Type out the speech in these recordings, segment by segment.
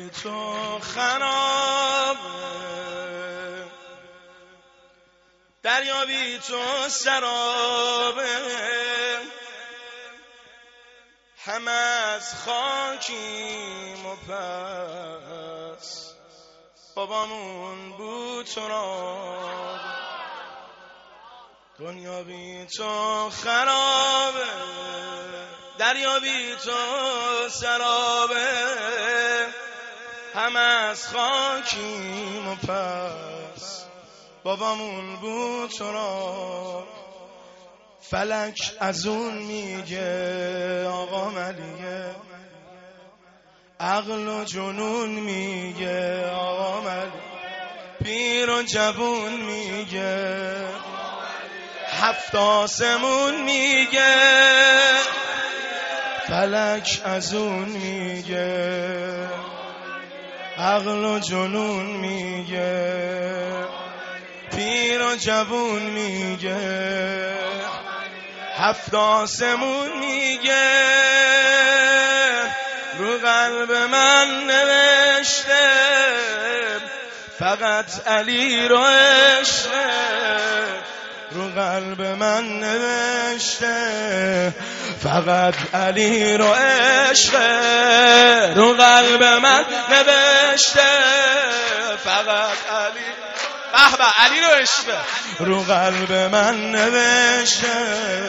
بی تو خرابه، دریا بی تو سرابه، همه از خاکیم و پس بابامون بود تراب. دنیا بی تو خرابه، دریا بی تو سرابه، همه از خاکیم و پس بابامون بود تراب. فلک از اون میگه آقا ملیه، عقل و جنون میگه آقا ملیه، پیر و جوون میگه، هفت آسمون میگه. فلک از اون میگه، عقل و جنون میگه، پیر و جوون میگه، هفت آسمون میگه. رو قلب من نوشته فقط علی رو عشقه، رو قلب من نوشته فقط علی رو عشقه، رو قلب من نوشته فقط علی، به به علی رو عشقه، رو قلب من نوشته.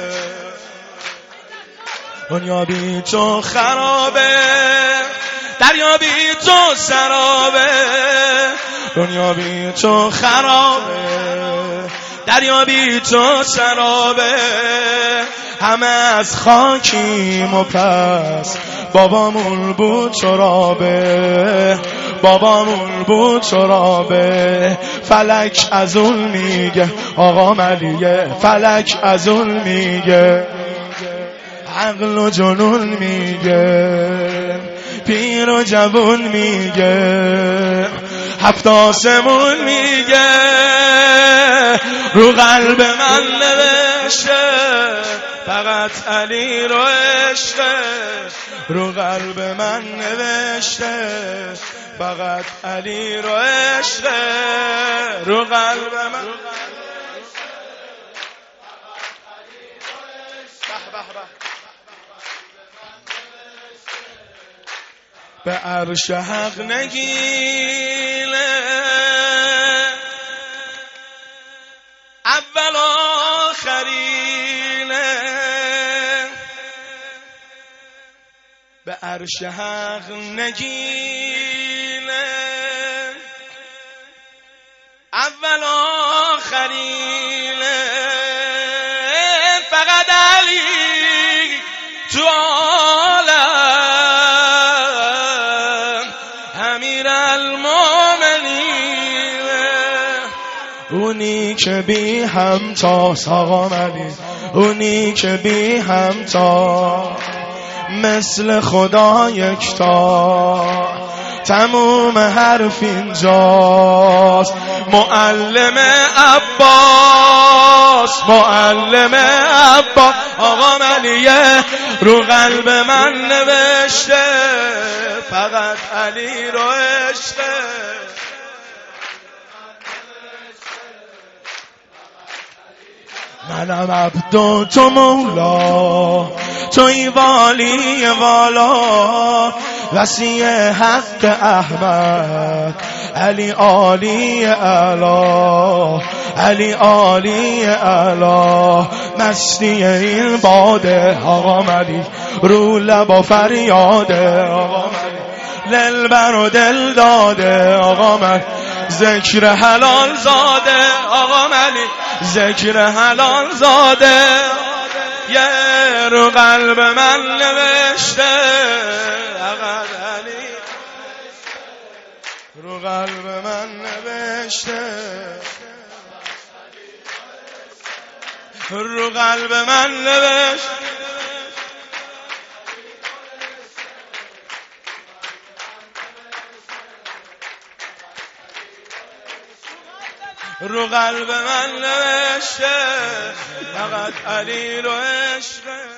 دنیا بی تو خرابه، دریا بی تو سرابه، دنیا بی تو خرابه، دریا بی تو سرابه، همه از خاکیم و پس بابامون بود ترابه، بابامون بود ترابه. فلک از اون میگه آقا ملیه، فلک از اون میگه، عقل و جنون میگه، پیر و جوون میگه، هفت آسمون میگه. رو قلب من نوشته فقط علی رو عشقه، رو قلب من نوشته فقط علی رو عشقه، رو قلب من. به عرش حق نگیله، اول آخرینه، به عرش حق نگیله، اول آخرینه، فقط علی تو اونی که بی همتا آقا ملی، اونی که بی همتا مثل خدا یکتا، تموم حرف اینجاست. معلم عباس، معلم عباس آقا ملیه، رو قلب من نوشته فقط علی رو عشقه، منم عبد و تو مولا، توی والی والا، وسیع حق احمد، علی عالی اعلی، علی عالی اعلی. مستی این باده آقا ملی، رو لبا فریاده آقا ملی، دل بر و دل داده آقا ملی، ذکر حلال زاده آقا ملی، ذکر حلال زاده. یه رو قلب من نوشته فقط علی، رو قلب من نوشته، رو قلب من نوشته، رو قلب من نوشته فقط علی رو عشقه.